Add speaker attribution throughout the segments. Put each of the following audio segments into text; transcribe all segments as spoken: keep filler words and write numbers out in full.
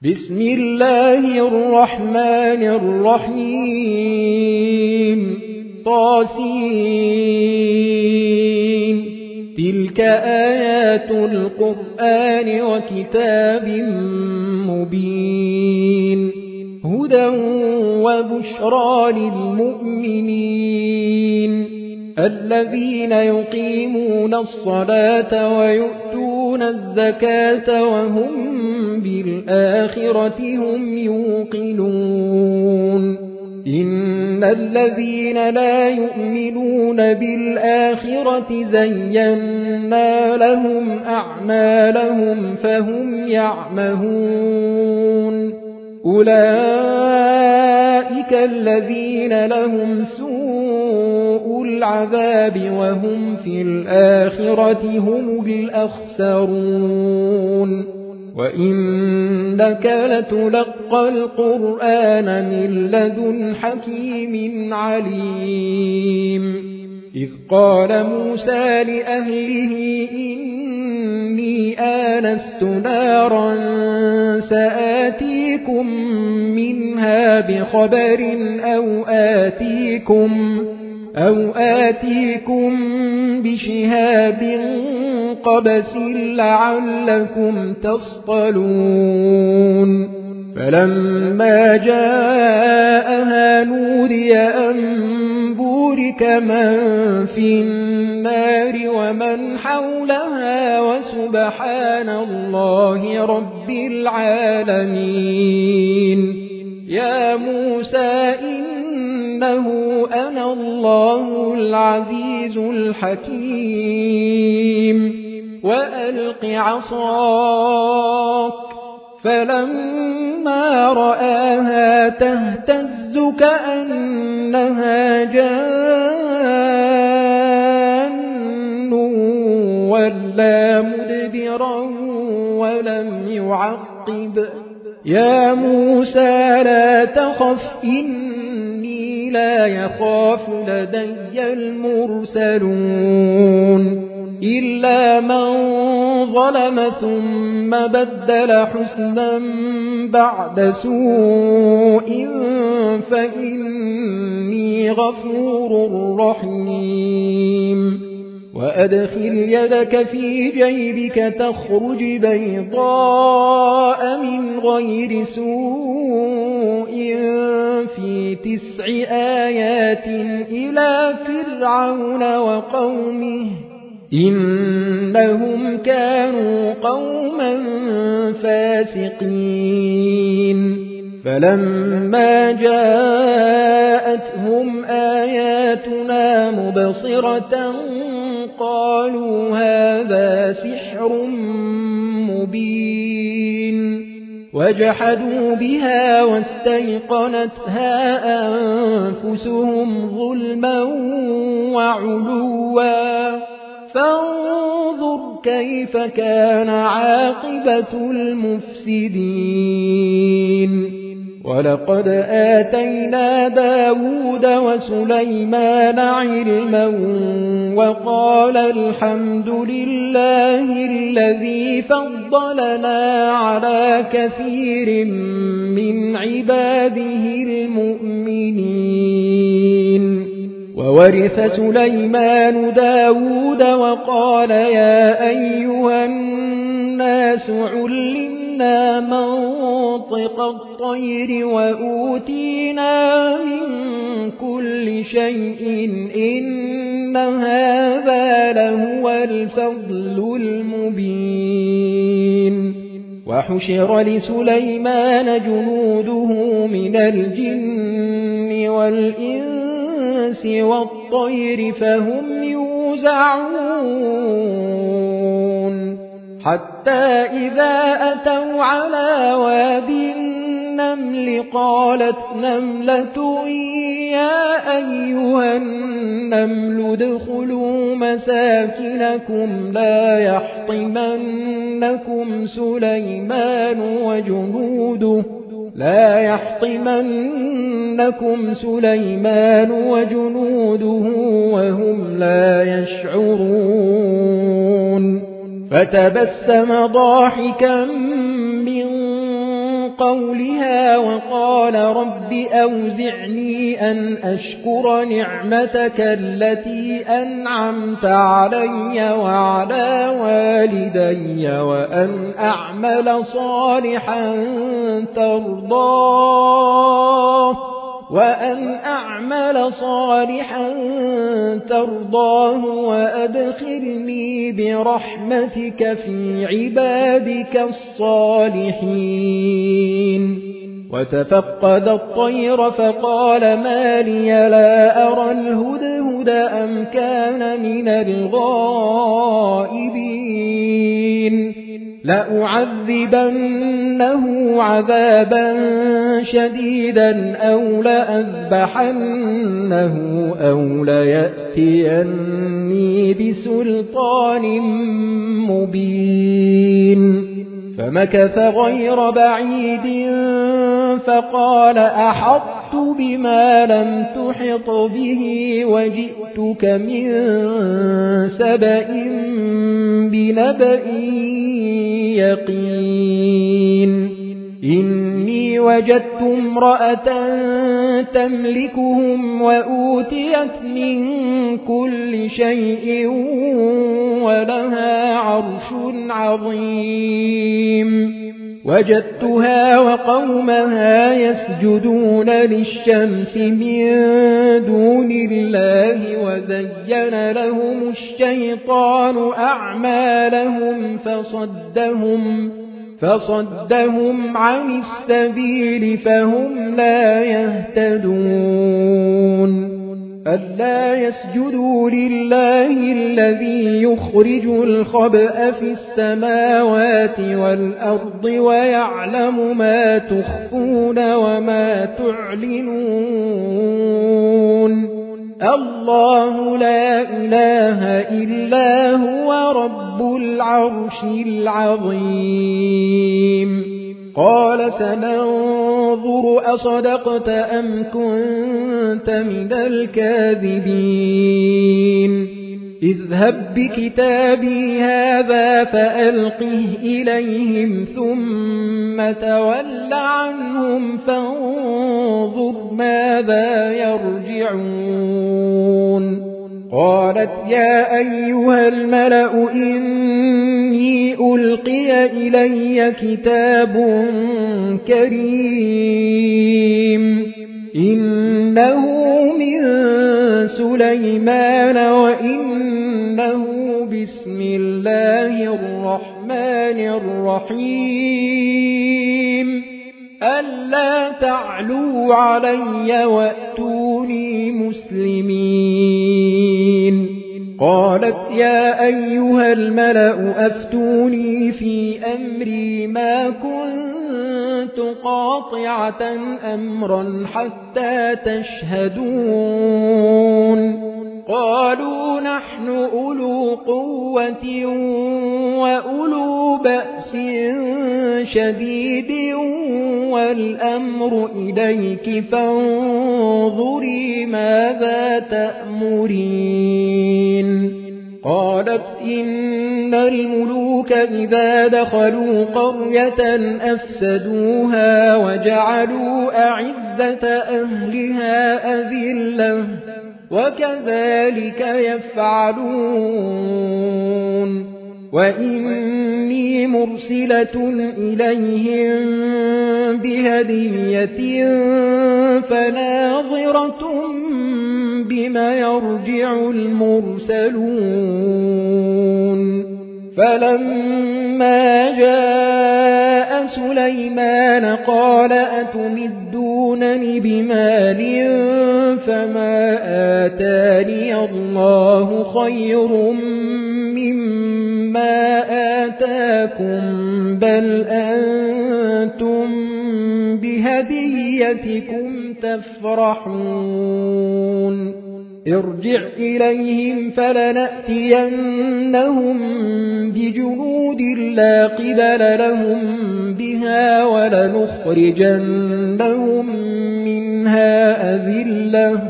Speaker 1: بسم الله الرحمن الرحيم طاسين تلك آيات القرآن وكتاب مبين هدى وبشرى للمؤمنين الذين يقيمون الصلاة ويؤتون الزكاة وهم بالآخرة هم يوقنون إن الذين لا يؤمنون بالآخرة زينا لهم أعمالهم فهم يعمهون أولئك الذين لهم سوء العذاب وهم في الآخرة هم الأخسرون وإنك لتلقى القرآن من لدن حكيم عليم إذ قال موسى لأهله إني آنست نارا سآتيكم منها بخبر أو آتيكم أو آتيكم بشهاب قبس لعلكم تصطلون فلما جاءها نودي أن بورك من في النار ومن حولها وسبحان الله رب العالمين يا موسى إنه أنا الله العزيز الحكيم وألق عصاك فلما رآها تهتز كأنها جان ولا مدبرا ولم يعقب يا موسى لا تخف إني لا يخاف لدي المرسلون إلا من ظلم ثم بدل حسنا بعد سوء فإني غفور رحيم وأدخل يدك في جيبك تخرج بيضاء من غير سوء في تسع آيات إلى فرعون وقومه إنهم كانوا قوما فاسقين فلما جاءتهم آياتنا مبصرة قالوا هذا سحر مبين وجحدوا بها واستيقنتها أنفسهم ظلما وعلوا فانظر كيف كان عاقبة المفسدين ولقد آتينا داود وسليمان علما وقال الحمد لله الذي فضلنا على كثير من عباده المؤمنين وورث سليمان داود وقال يا أيها الناس علمنا منطق الطير وأوتينا من كل شيء إن هذا لهو الفضل المبين وحشر لسليمان جنوده من الجن والإنس والطير فهم يوزعون حتى إذا أتوا على واد النمل قالت نملة يا أيها النمل ادخلوا مساكنكم لا يحطمنكم سليمان وجنوده لا يحطمنكم سليمان وجنوده وهم لا يشعرون فتبسم ضاحكا من قولها وقال رب أوزعني أن أشكر نعمتك التي أنعمت علي وعلى والدي وأن أعمل صالحا ترضاه وأن أعمل صالحا ترضاه وأدخلني برحمتك في عبادك الصالحين. وتفقد الطير فقال ما لي لا أرى الهدهد أم كان من الغائبين لأعذبنه عذابا شديدا أو لأذبحنه أو ليأتيني بسلطان مبين. فمكث غير بعيد فقال أحطت بما لم تحط به وجئتك من سبأ بنبأ يقين. إني وجدت امرأة تملكهم وأوتيت من كل شيء ولها عرش عظيم. وجدتها وقومها يسجدون للشمس من دون الله وزين لهم الشيطان أعمالهم فصدهم فصدهم عن السبيل فهم لا يهتدون. ألا يسجدوا لله الذي يخرج الخبأ في السماوات والأرض ويعلم ما تخفون وما تعلنون. الله لا إله إلا هو رب العرش العظيم. قال سننظر أصدقت أم كنت من الكاذبين. اذهب بكتابي هذا فألقه إليهم ثم تول عنهم فانظر ماذا يرجعون. قالت يا أيها الملأ إني ألقي إلي كتاب كريم إنه من سليمان وإنه بسم الله الرحمن الرحيم ألا تعلوا علي وأتوني مسلمين. قالت يا أيها الملأ أفتوني في أمري ما كنت قاطعة أمرا حتى تشهدون. قالوا نحن أولو قوة وأولو بأس شديد والأمر إليك فانظري ماذا تأمرين. قالت إن الملوك إذا دخلوا قرية أفسدوها وجعلوا أعزة أهلها أذلة وكذلك يفعلون. وإني مرسلة إليهم بهدية فناظرة بما يرجع المرسلون. فلما جاء سليمان قال أتمدونني بمال فما آتاني الله خير مما آتاكم بل أنتم بهديتكم تفرحون. ارجع إليهم فلنأتينهم بجنود لا قبل لهم بها ولنخرجنهم منها أذلة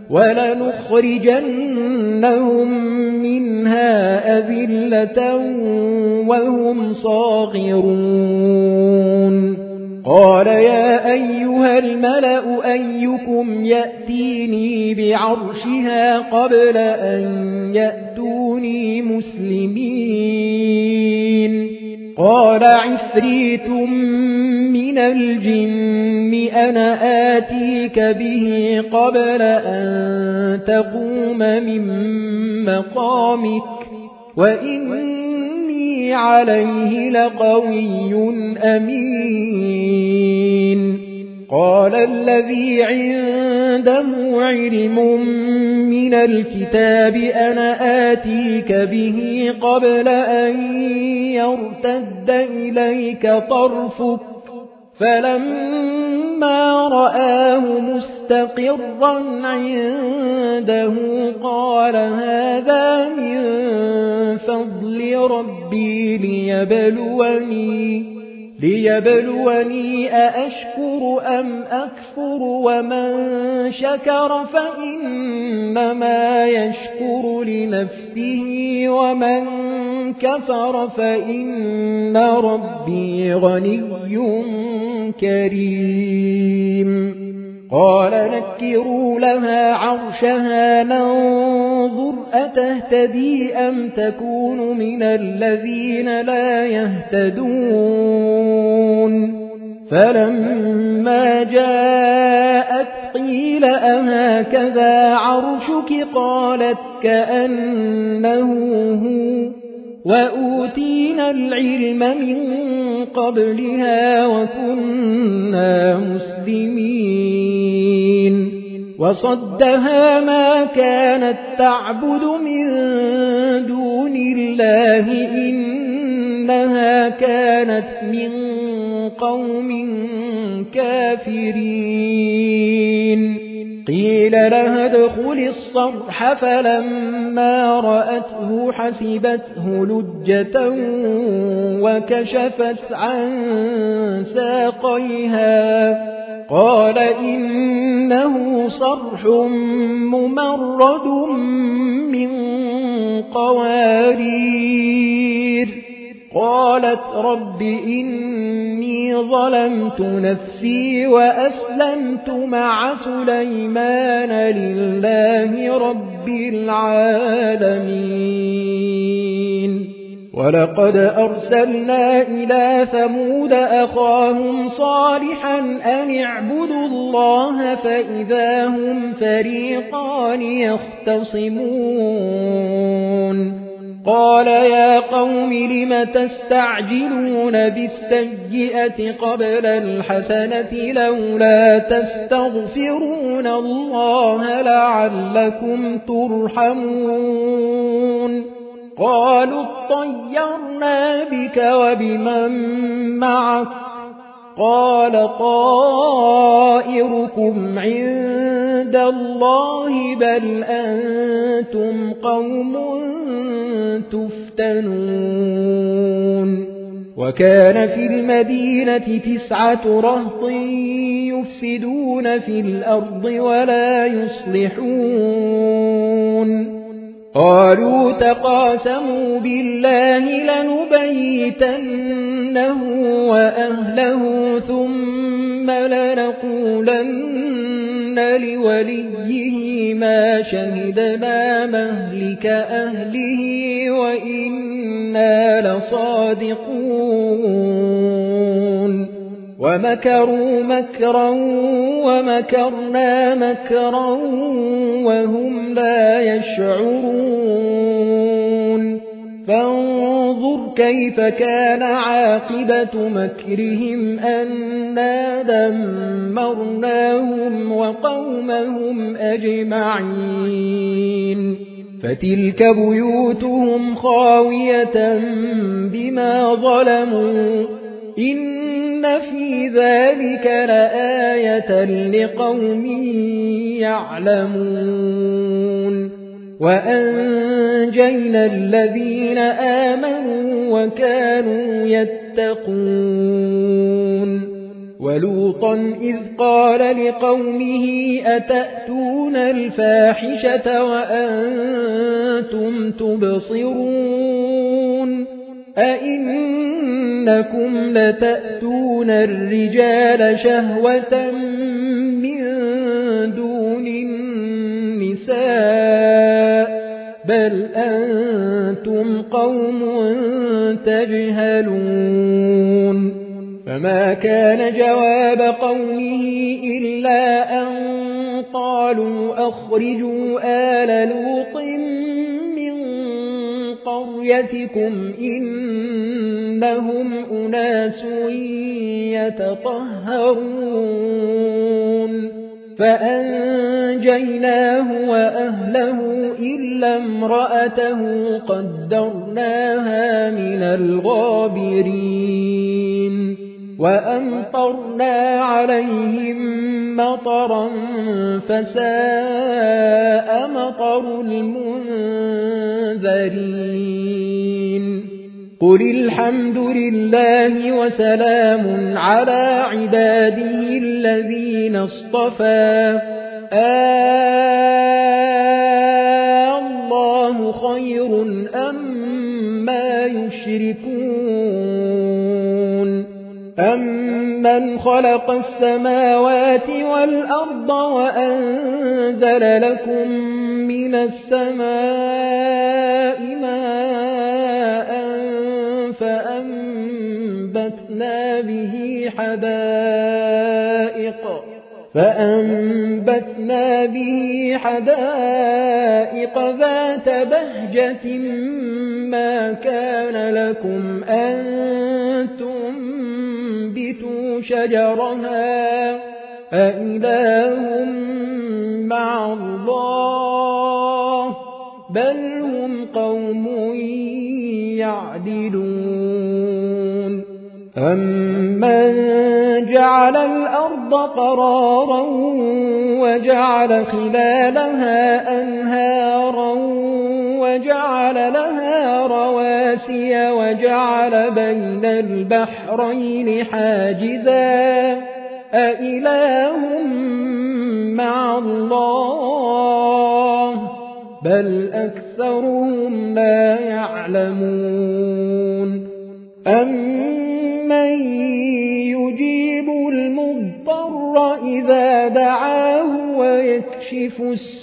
Speaker 1: ولنخرجنهم منها أذلة وهم صاغرون. قال يا أيها الملأ أيكم يأتيني بعرشها قبل أن يأتوني مسلمين قال عفريت من الجن أنا آتيك به قبل أن تقوم من مقامك وإني عليه لقوي أمين قال الذي عنده علم من الكتاب أنا آتيك به قبل أن يرتد إليك طرفك فلما رآه مستقرا عنده قال هذا من فضل ربي ليبلوني ليبلوني أأشكر أم أكفر ومن شكر فإنما يشكر لنفسه ومن كفر فإن ربي غني كريم قال نكروا لها عرشها ننظر أتهتدي أم تكون من الذين لا يهتدون فلما جاءت قيل أهكذا عرشك قالت كأنه هو وأوتينا العلم من قبلها وكنا مسلمين وصدها ما كانت تعبد من دون الله إنها كانت من قوم كافرين قيل لها ادخل الصرح فلما رأته حسبته لجة وكشفت عن ساقيها قال إنه صرح ممرد من قوارير قالت رب إني ظلمت نفسي وأسلمت مع سليمان لله رب العالمين ولقد أرسلنا إلى ثمود أخاهم صالحا أن اعبدوا الله فإذا هم فريقان يختصمون قال يا قوم لم تستعجلون بالسيئة قبل الحسنة لولا تستغفرون الله لعلكم ترحمون قالوا اطيرنا بك وبمن معك قال طائركم عند الله بل أنتم قوم تفتنون وكان في المدينة تسعة رهط يفسدون في الأرض ولا يصلحون قالوا تقاسموا بالله لنبيتنه وأهله ثم لنقولن لوليه ما شهدنا مهلك أهله وإنا لصادقون ومكروا مكرا ومكرنا مكرا وهم لا يشعرون فانظر كيف كان عاقبة مكرهم أنا دمرناهم وقومهم أجمعين فتلك بيوتهم خاوية بما ظلموا إن في ذلك لآية لقوم يعلمون وأنجينا الذين آمنوا وكانوا يتقون ولوطا إذ قال لقومه أتأتون الفاحشة وأنتم تبصرون أئنكم لتأتون الرجال شهوة من دون النساء بل أنتم قوم تجهلون فما كان جواب قومه إلا أن قالوا أخرجوا آل لوط من قريتكم إنهم أناس يتطهرون فأنجيناه وأهله إلا امرأته قدرناها من الغابرين وأمطرنا عليهم مطرا فساء مطر المنذرين قل الحمد لله وسلام على عباده الذين اصطفى الله خير أما يشركون أمن خلق السماوات والأرض وأنزل لكم من السماء ماء فأنبتنا به حدائق فأنبتنا به حدائق ذات بهجة ما كان لكم أن تنبتوا شجرها أإله مع الله بل هم قوم يعدلون أمن جعل الأرض قرارا وجعل خلالها أنهارا وجعل لها رواسي وجعل بين البحرين حاجزا أإله مع الله بل أكثرهم لا يعلمون أمن يجيب المضطر إذا دعاه ويكشف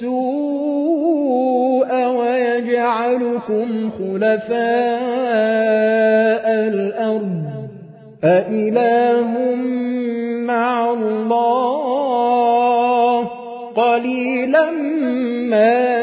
Speaker 1: السوء ويجعلكم خلفاء الأرض أإله مع الله قليلا ما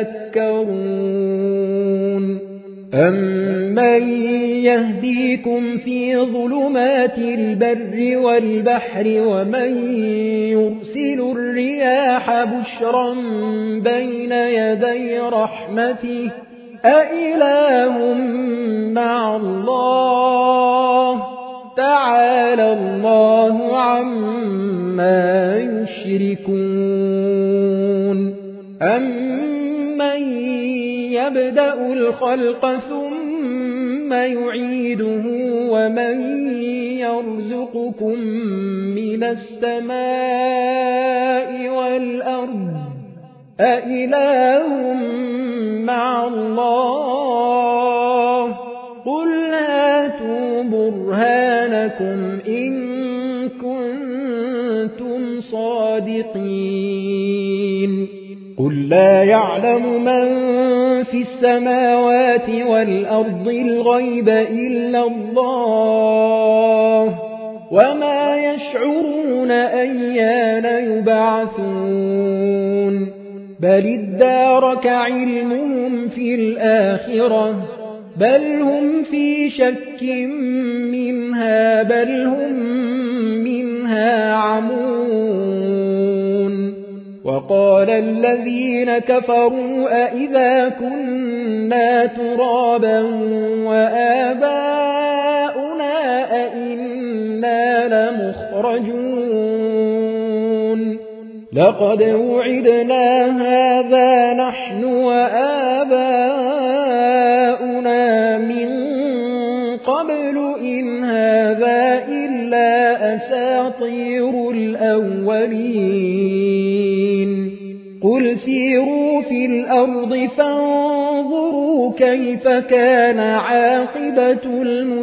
Speaker 1: تذكرون أمن يهديكم في ظلمات البر والبحر ومن يرسل الرياح بشرا بين يدي رحمته أإله مع الله تعالى الله عما يشركون أمن يبدأ الخلق ثم يعيده ومن يرزقكم من السماء والأرض أإله مع الله قل هاتوا برهانكم إن كنتم صادقين قل لا يعلم من في السماوات والأرض الغيب إلا الله وما يشعرون أيان يبعثون بل ادارك علمهم في الآخرة بل هم في شك منها بل هم منها عمون وقال الذين كفروا أئذا كنا ترابا وآباؤنا أئنا لمخرجون لقد وعدنا هذا نحن وآباؤنا من قبل إن هذا إلا أساطير الأولين قل سيروا في الأرض فانظروا فانظروا كيف كان عاقبة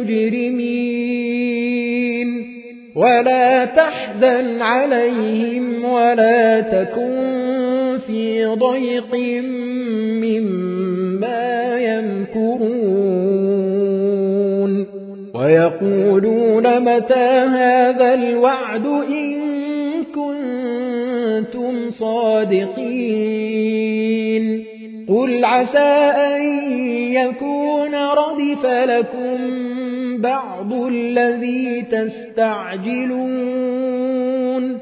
Speaker 1: المجرمين ولا تحزن عليهم ولا تكن في ضيق مما يمكرون ويقولون متى هذا الوعد إن كنتم صادقين قل عسى أن يكون ردف لكم بعض الذي تستعجلون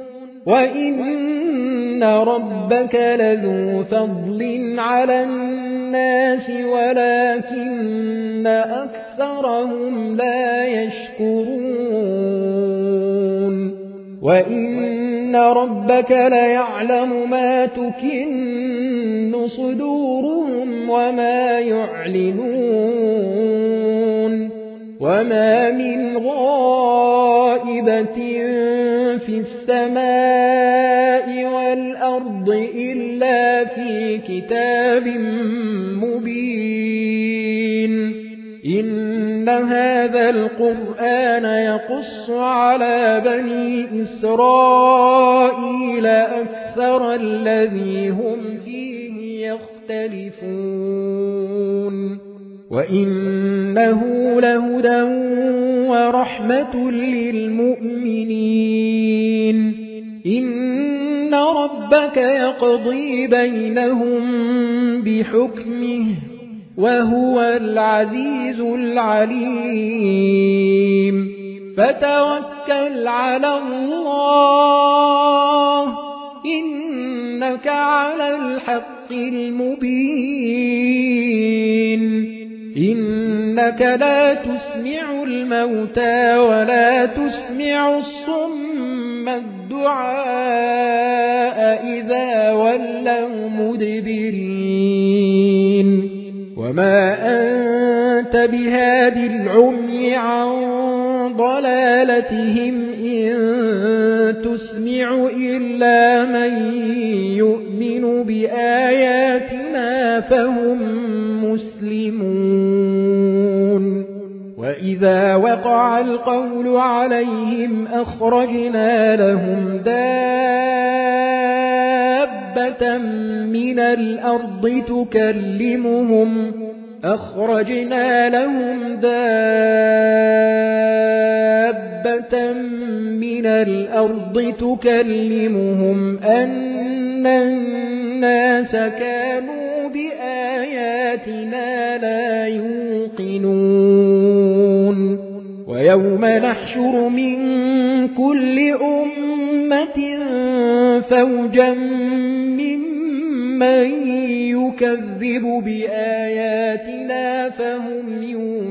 Speaker 1: وإن ربك لذو فضل على الناس ولكن أكثرهم لا يشكرون وإن ربك ليعلم ما تكن صدورهم وما يعلنون وما من غائبة في السماء والأرض إلا في كتاب مبين إن هذا القرآن يقص على بني إسرائيل أكثر الذي هم فيه يختلفون وإنه لهدى ورحمة للمؤمنين إن ربك يقضي بينهم بحكمه وهو العزيز العليم فتوكل على الله إنك على الحق المبين إنك لا تسمع الموتى ولا تسمع الصم الدعاء إذا ولوا مدبرين وما أنت بهاد العمي عن ضلالتهم إن تسمع إلا من يؤمن بآياتنا فهم مسلمون وإذا وقع القول عليهم أخرجنا لهم دابة من الأرض تكلمهم أخرجنا لهم دابة من الأرض تكلمهم أن الناس كانوا بآياتنا لا يوقنون ويوم نحشر من كل أمة فوجا ممن يكذب بآياتنا فهم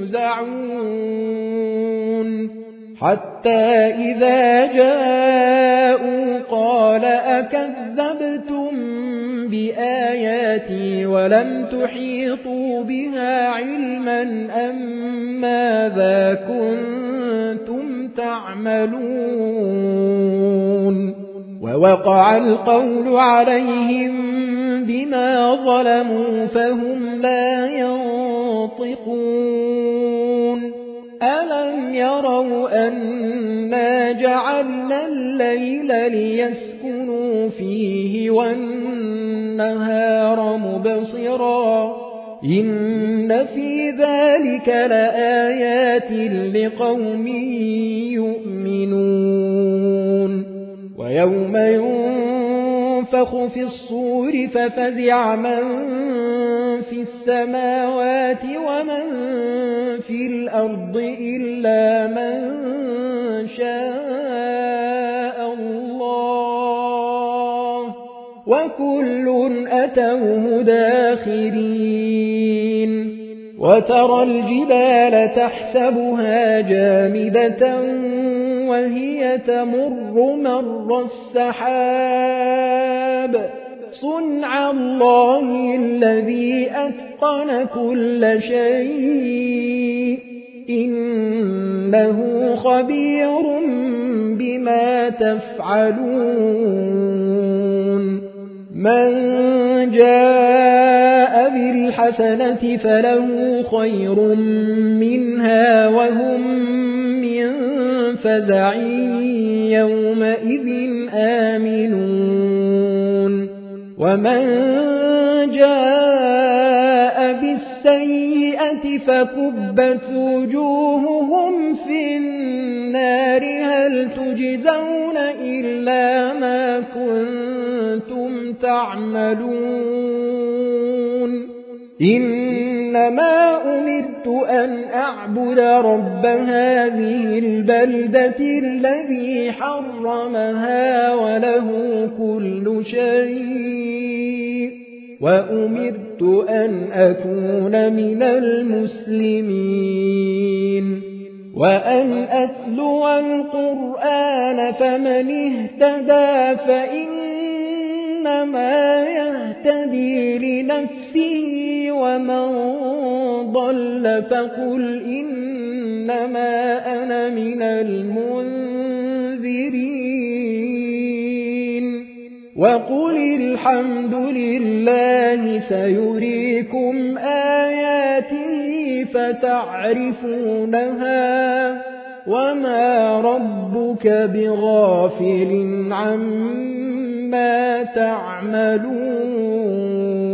Speaker 1: يوزعون حتى إذا جاءوا قال أكذبتم بآياتي ولم تحيطوا بها علما أم ماذا كنتم تعملون ووقع القول عليهم بما ظلموا فهم لا ينطقون ألم يروا أنا جعلنا الليل ليسكنوا فيه والنهار مبصرا إن في ذلك لآيات لقوم يؤمنون ويوم ينفخ في الصور ففزع من في السماوات ومن في الأرض إلا من شاء الله وكل أتوه داخرين وترى الجبال تحسبها جامدة وهي تمر مر السحاب صنع الله الذي أتقن كل شيء إنه خبير بما تفعلون من جاء بالله بالحسنة فله خير منها وهم من فزع يومئذ آمنون ومن جاء بالسيئة فكبت وجوههم في النار هل تجزون إلا ما كنتم تعملون إنما أمرت أن أعبد رب هذه البلدة الذي حرمها وله كل شيء وأمرت أن أكون من المسلمين وأن أتلو القرآن فمن اهتدى فإنما يهتدي لنفسه ومن ضل فقل إنما أنا من المنذرين وقل الحمد لله سيريكم آياته فتعرفونها وما ربك بغافل عما تعملون